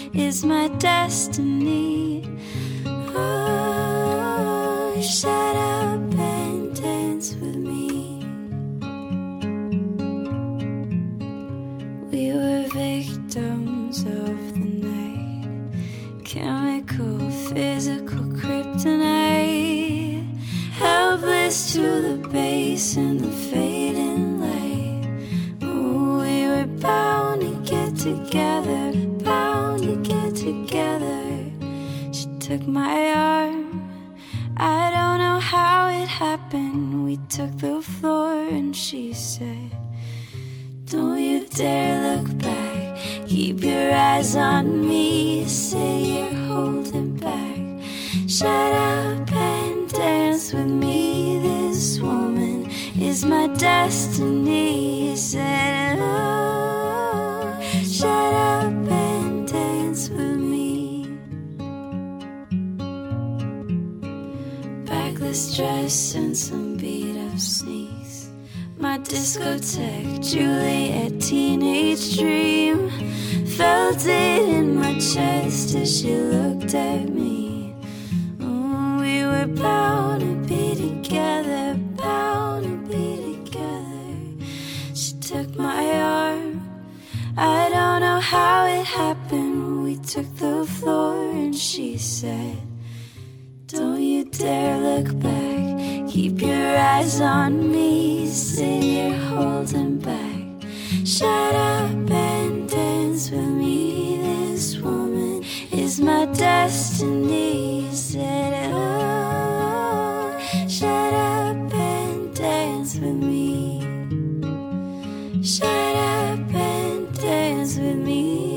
is my destiny. Oh, shut up and dance with me. We were victims of the night, chemical, physical kryptonite, helpless to the base and the fading light. Oh, we were bound to get together, bound to get together. She took my arm, I don't know how it happened. We took the floor and she said, don't you dare look back, keep your eyes on me. Say you're holding back, shut up and dance with me. This woman is my destiny. Said, oh, shut up and dance with me. Backless dress and some beat up sneaks, my discotheque, Juliet, teenage dream. Felt it in my chest as she looked at me. Oh, we were bound to be together, bound to be together. She took my arm, I don't know how it happened. We took the floor and she said, don't you dare look back, keep your eyes on me. Say you're holding back, shut up and dance with me. This woman is my destiny. Said, oh, shut up and dance with me. Shut up and dance with me.